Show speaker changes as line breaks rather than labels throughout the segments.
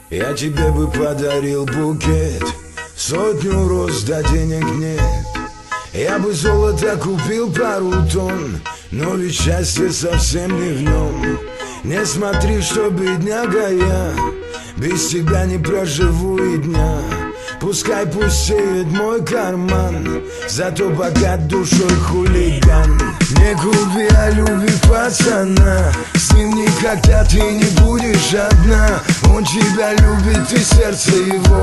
Я тебе бы подарил букет, 100 роз, да денег нет. Я бы золото купил пару тонн, но ведь счастье совсем не в нем. Не смотри, что бедняга я, без тебя не проживу и дня. Пускай пустеет мой карман, зато богат душой хулиган. Не губи, а люби пацана, с ним никогда ты не будешь одна. Он тебя любит, и сердце его.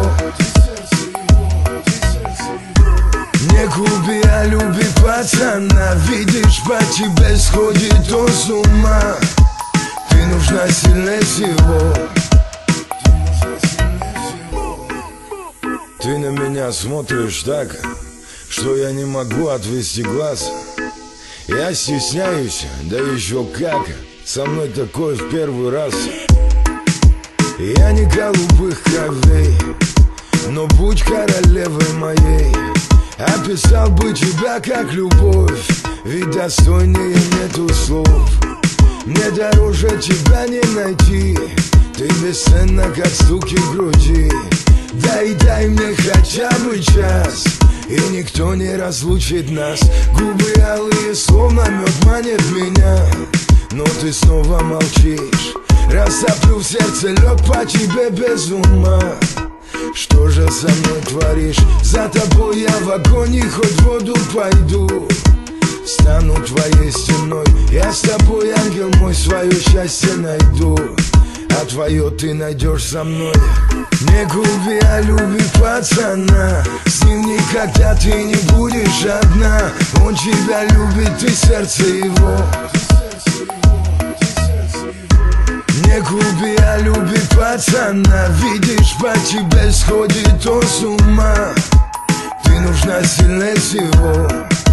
Не губи, а люби пацана, видишь, по тебе сходит он с ума. Ты нужна сильнее всего. Ты на меня смотришь так, что я не могу отвести глаз. Я стесняюсь, да еще как, со мной такое в первый раз. Я не голубых кровей, но будь королевой моей. Описал бы тебя как любовь, ведь достойнее нету слов. Мне дороже тебя не найти, ты бесценна, как стуки в груди. Дай мне хотя бы час, и никто не разлучит нас. Губы алые, словно мед, манит меня, но ты снова молчишь. Растоплю в сердце лед по тебе без ума. Что же со мной творишь? За тобой я в огонь, хоть в воду пойду. Стану твоей стеной, я с тобой, ангел мой, свое счастье найду. А твое ты найдешь со мной. Не губи, а люби пацана, с ним никогда ты не будешь одна. Он тебя любит, и сердце его. Не губи, а люби пацана, видишь, по тебе сходит он с ума. Ты нужна сильнее всего.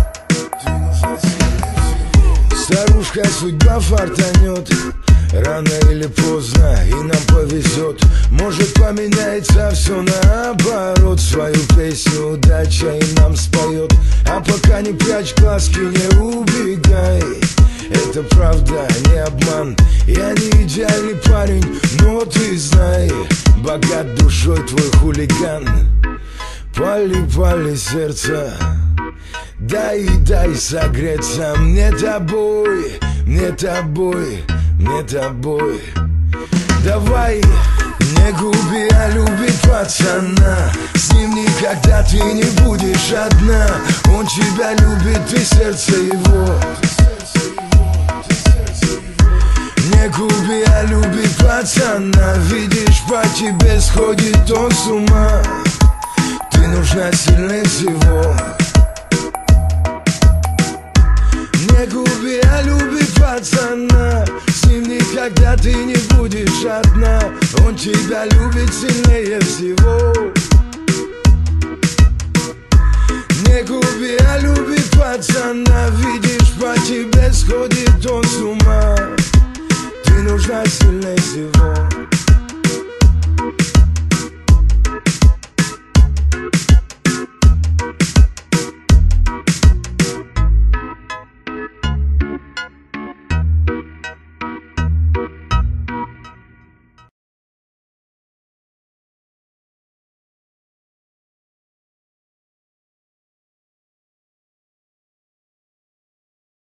Старушка, судьба фартанет, рано или поздно и нам повезет. Может, поменяется все наоборот. Свою песню удача и нам споет. А пока не прячь глазки, не убегай. Это правда, не обман. Я не идеальный парень, но ты знай, богат душой твой хулиган. Пали сердце, дай согреться. Мне тобой. Давай, не губи, а люби пацана, с ним никогда ты не будешь одна. Он тебя любит, и сердце его. Не губи, а люби пацана, видишь, по тебе сходит он с ума. Ты нужна сильнее всего. Не губи, а люби пацана, с ним никогда ты не будешь одна. Он тебя любит сильнее всего. Не губи, а люби пацана, видишь, по тебе сходит он с ума. Ты нужна сильнее всего.